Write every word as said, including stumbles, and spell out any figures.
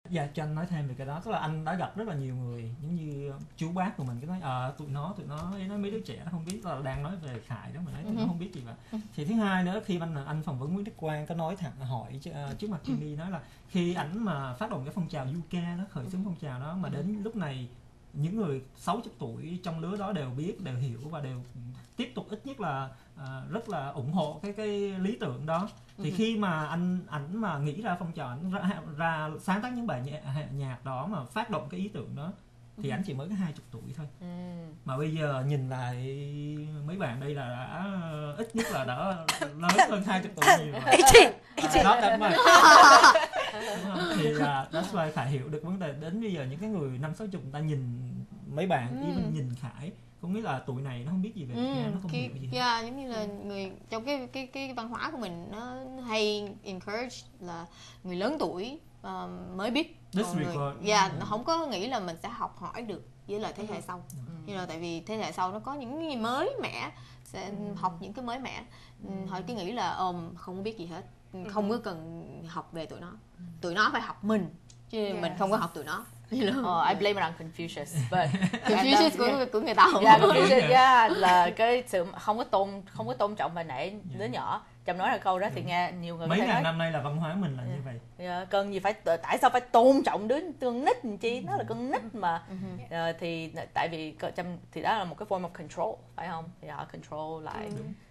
Dạ, cho anh nói thêm về cái đó, tức là anh đã gặp rất là nhiều người giống như chú bác của mình cái nói ờ tụi nó tụi nó ấy, nói mấy đứa trẻ nó không biết, là đang nói về Khải đó mà nói tụi nó không biết gì cả. Thì thứ hai nữa, khi anh anh phỏng vấn Nguyễn Đức Quang có nói thẳng hỏi uh, trước mặt Jimmy, nói là khi ảnh mà phát động cái phong trào u ca nó khởi xướng phong trào đó, mà đến lúc này những người sáu mươi tuổi trong lứa đó đều biết, đều hiểu và đều tiếp tục ít nhất là uh, rất là ủng hộ cái cái lý tưởng đó. Thì khi mà anh ảnh mà nghĩ ra phong trào, ảnh ra, ra sáng tác những bài nhạc, nhạc đó mà phát động cái ý tưởng đó, thì ảnh chỉ mới có hai mươi tuổi thôi. Ừ. Mà bây giờ nhìn lại mấy bạn đây là đã ít nhất là đã lớn hơn hai mươi tuổi nhiều rồi. À, đó cảm ơn. Thì uh, that's why Khải hiểu được vấn đề. Đến bây giờ những cái người năm sáu chục người ta nhìn mấy bạn, ừ. even nhìn Khải, có nghĩa là tuổi này nó không biết gì về Việt Nam, ừ, nó không cái, hiểu gì. Yeah, giống như là người trong cái cái cái văn hóa của mình nó hay encourage là người lớn tuổi uh, mới biết. Người, yeah, nó không có nghĩ là mình sẽ học hỏi được với lại thế hệ sau. Ừ. Như là tại vì thế hệ sau nó có những cái mới mẻ, sẽ ừ. học những cái mới mẻ. Ừ. Họ cứ nghĩ là um, không biết gì hết, không có cần học về tụi nó, tụi nó phải học mình chứ yes. mình không có học tụi nó. Oh, I blame it on Confucius, but Confucius của của người Tàu. Yeah, Confucius, yeah, là cái sự không có tôn không có tôn trọng và nể đứa nhỏ. Chồng nói là câu đó thì nghe nhiều người mấy ngàn nói, năm nay là văn hóa mình là yeah. như vậy. Yeah, cần gì phải, tại sao phải tôn trọng đứa con nít làm chi, nó là con nít mà. Uh, thì tại vì thì đó là một cái form of control, phải không? Thì họ control lại. Ừ.